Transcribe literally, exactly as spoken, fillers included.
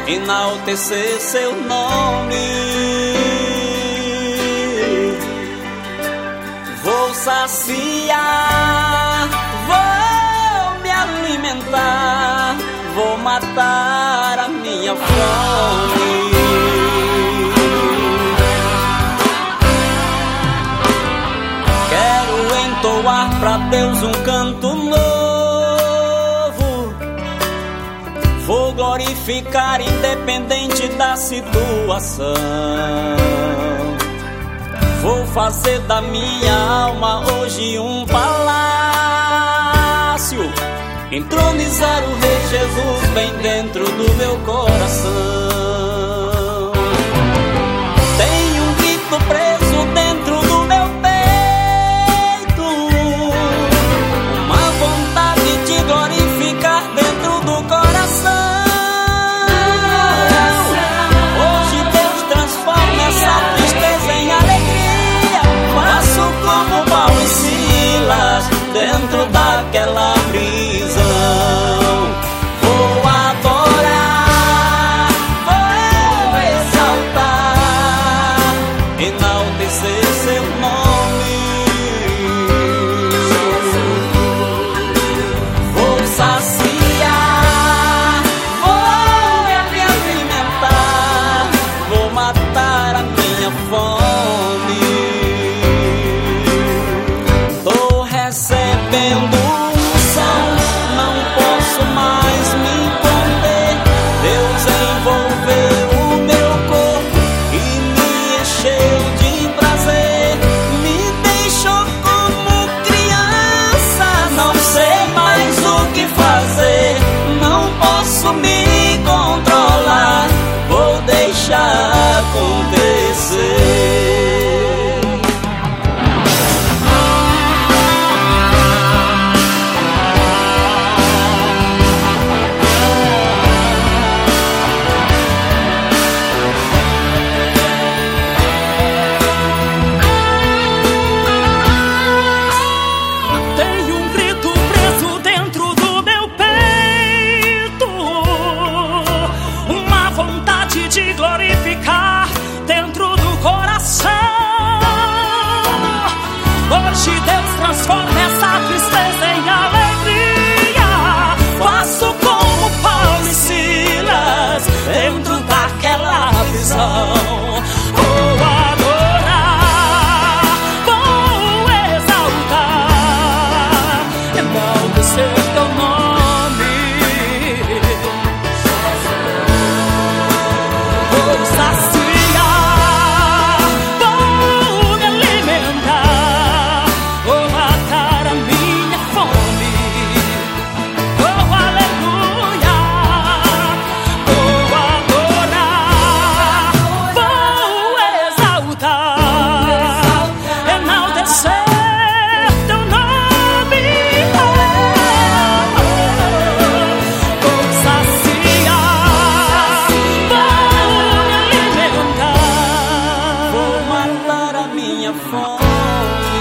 enaltecer seu nome. Vou saciar, vou me alimentar, vou matar a minha fome. Quero entoar pra Deus um canto novo. Vou glorificar independente da situação. Vou fazer da minha alma hoje um palácio, entronizar o Rei Jesus bem dentro do meu coração. Tenho um grito preso dentro do meu peito, uma vontade de glorificar dentro do coração. Hoje Deus transforma essa tristeza em alegria. Faço como Paulo e Silas dentro daquela prisão. Vou adorar, vou exaltar, enaltecer seu nome. Vou saciar, vou me alimentar, vou matar a minha fome. Tô recebendo unção, não posso mais me esconder. Deus envolveu o meu corpo e me encheu de prazer. Me deixou como criança, não sei mais o que fazer. Não posso me controlar, vou deixar acontecer. Tenho um grito preso dentro do meu peito, uma vontade de glorificar dentro do coração. Hoje Deus transforma essa tristeza em alegria. Faço como Paulo e Silas dentro daquela prisão. Vou adorar, vou exaltar, enaltecer teu nome. Vou saciar, vou me alimentar, vou matar a minha fome. Oh, aleluia. Vou adorar, vou exaltar, enaltecer teu nome. Vou saciar, vou me alimentar, Vou matar a minha fome.